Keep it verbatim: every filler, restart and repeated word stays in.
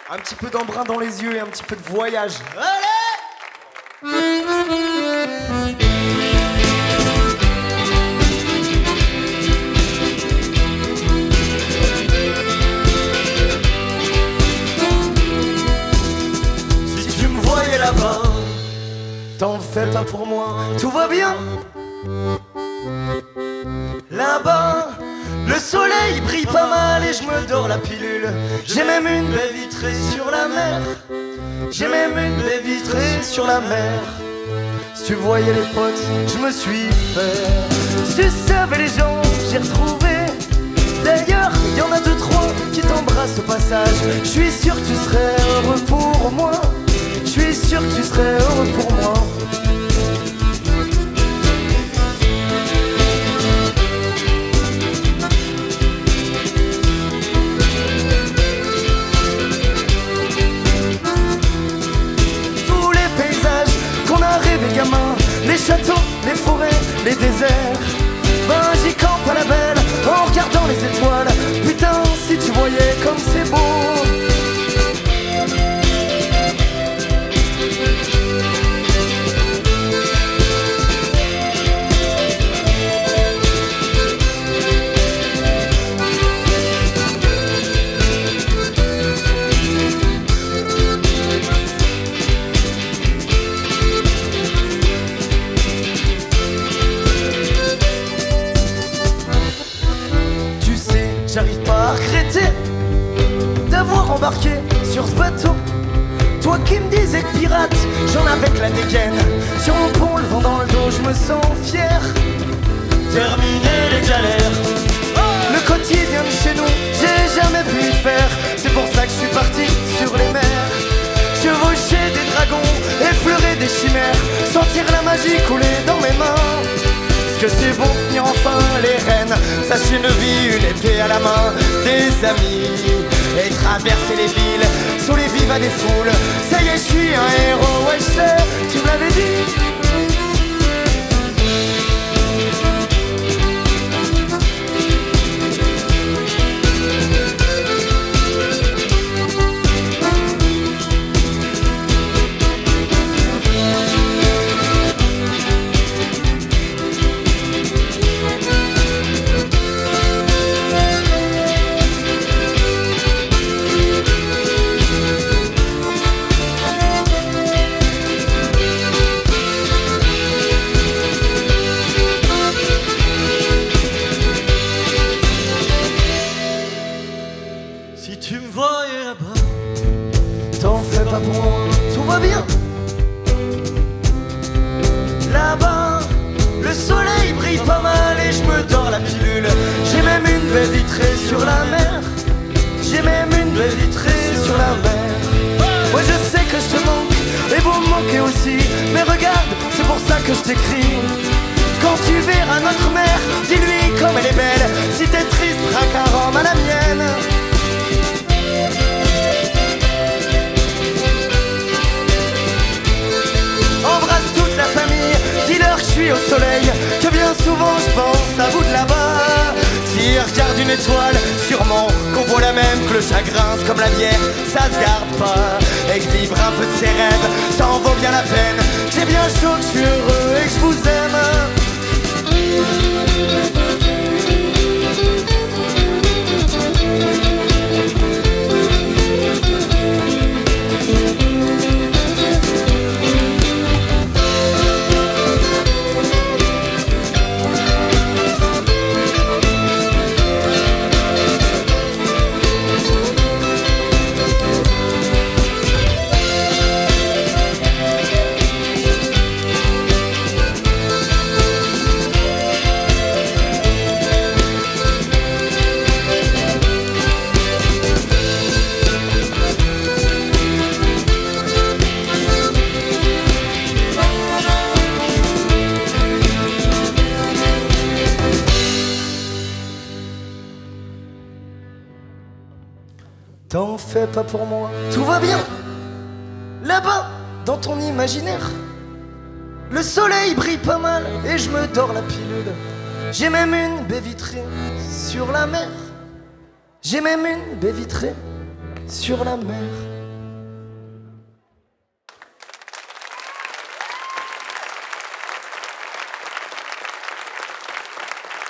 Un petit peu d'embrun dans les yeux et un petit peu de voyage. Allez! Si tu me voyais là-bas, t'en fais pas pour moi, tout va bien. Là-bas, le soleil brille pas mal et je me dors la pilule. J'ai même une baie vitrée sur la mer. J'ai même une baie vitrée sur la mer. Si tu voyais les potes, je me suis fait. Si tu savais les gens que j'ai retrouvés. D'ailleurs, y en a deux, trois qui t'embrassent au passage. Je suis sûr que tu serais heureux pour moi. Je suis sûr que tu serais heureux pour moi. Les châteaux, les forêts, les déserts. Ben j'y campe à la belle en regardant les étoiles. Putain, si tu voyais comme c'est beau. J'arrive pas à regretter d'avoir embarqué sur ce bateau. Toi qui me disais que pirate, j'en avais que la dégaine. Sur mon pont, le vent dans le dos, je me sens fier. Terminer les galères, le quotidien de chez nous, j'ai jamais pu y faire. C'est pour ça que je suis parti sur les mers. Chevaucher des dragons, effleurer des chimères, sentir la magie couler dans mes mains. Que c'est bon tenir enfin les rênes, sachez une vie, une épée à la main, des amis, et traverser les villes, sous les vives à des foules. Ça y est, je suis un héros, ouais je sais, tu me l'avais dit. Si tu me voyais là-bas, t'en fais pas pour moi, tout va bien. Là-bas, le soleil brille pas mal et je me dors la pilule. J'ai même une baie vitrée sur la mer. J'ai même une baie vitrée sur la mer. Moi je sais que je te manque et vous me manquez aussi. Mais regarde, c'est pour ça que je t'écris. Quand tu verras notre mère, dis-lui comme elle est belle. Si t'es triste, raque un rhum à la mienne. Embrasse toute la famille, dis-leur que je suis au soleil, que bien souvent je pense à vous de là-bas. S'ils regardent une étoile, sûrement qu'on voit la même, que le chagrin, c'est comme la bière, ça se garde pas. Et que vivre un peu de ses rêves, ça en vaut bien la peine. J'ai bien chaud, que je suis heureux et que je vous aime. T'en fais pas pour moi, tout va bien. Là-bas, dans ton imaginaire, le soleil brille pas mal et je me dors la pilule. J'ai même une baie vitrée sur la mer. J'ai même une baie vitrée sur la mer.